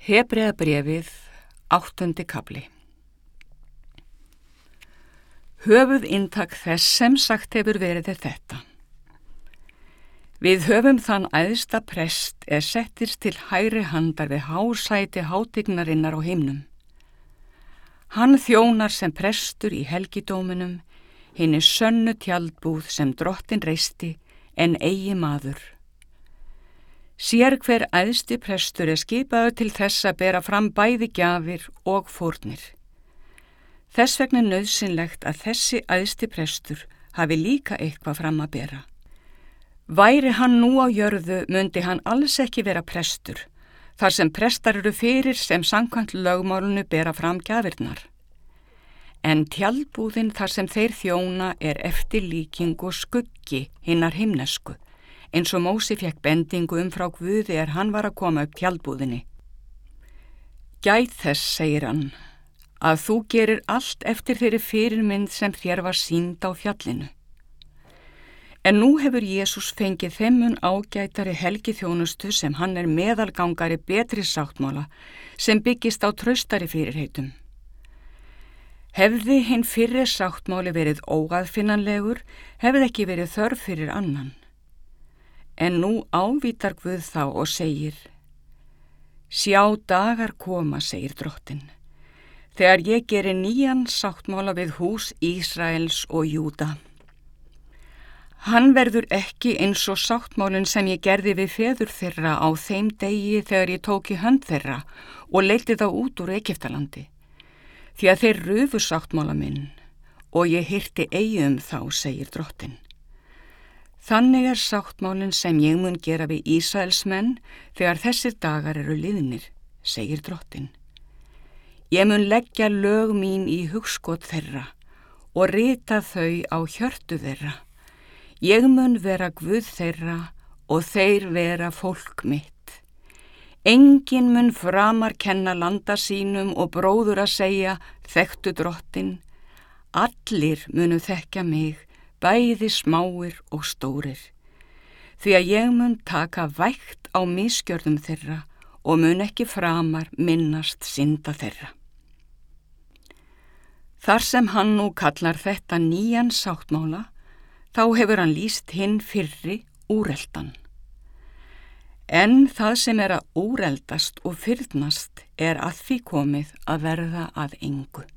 Hebreabréfið, 8. kafli. Höfuðinntak þess sem sagt hefur verið þetta. Við höfum þann æðsta prest settist til hægri handar við hásæti hátignarinnar á himnum. Hann þjónar sem prestur í helgidóminum, hinni sönnu tjaldbúð sem Drottinn reisti en eigi maður. Sér hver æðsti prestur skipaður til þess að bera fram bæði gjafir og fórnir. Þess vegna nauðsynlegt að þessi æðsti prestur hafi líka eitthvað fram að bera. Væri hann nú á jörðu mundi hann alls ekki vera prestur, þar sem prestar eru fyrir sem samkvæmt lögmálinu bera fram gjafirnar. En tjaldbúðin þar sem þeir þjóna eftirlíking og skuggi hinnar himnesku, eins og Mósi fékk bendingu frá Guði hann var að koma upp tjaldbúðinni. Gæt þess, segir hann, að þú gerir allt eftir þeirri fyrirmynd sem þér var sýnd á fjallinu. En nú hefur Jesús fengið þeim mun ágætari helgiþjónustu sem hann meðalgangari betri sáttmála sem byggist á traustari fyrirheitum. Hefði hinn fyrri sáttmáli verið óaðfinnanlegur, hefði ekki verið þörf fyrir annan. En nú ávítar Guð þá og segir: Sjá dagar koma, segir Drottinn, þegar ég geri nýjan sáttmála við hús Ísraels og Júda. Hann verður ekki eins og sáttmálinn sem ég gerði við feður þeirra á þeim degi þegar ég tók í hönd þeirra og leiddi þá út úr Egyptalandi, því að þeir rufu sáttmála minn og ég hirti eigi þá, segir Drottinn. Þannig sáttmálinn sem ég mun gera við Ísraelsmenn þegar þessir dagar eru liðnir, segir Drottinn. Ég mun leggja lög mín í hugskot þeirra og rita þau á hjörtu þeirra. Ég mun vera Guð þeirra og þeir vera fólk mitt. Enginn mun framar kenna landa sínum og bróður að segja, þekktu Drottinn. Allir munu þekkja mig, bæði smáir og stórir, því að ég mun taka vægt á misgjörðum þeirra og mun ekki framar minnast synda þeirra. Þar sem hann nú kallar þetta nýjan sáttmála, þá hefur hann lýst hinn fyrri úreldan. En það sem að úreldast og fyrnast að því komið að verða að engu.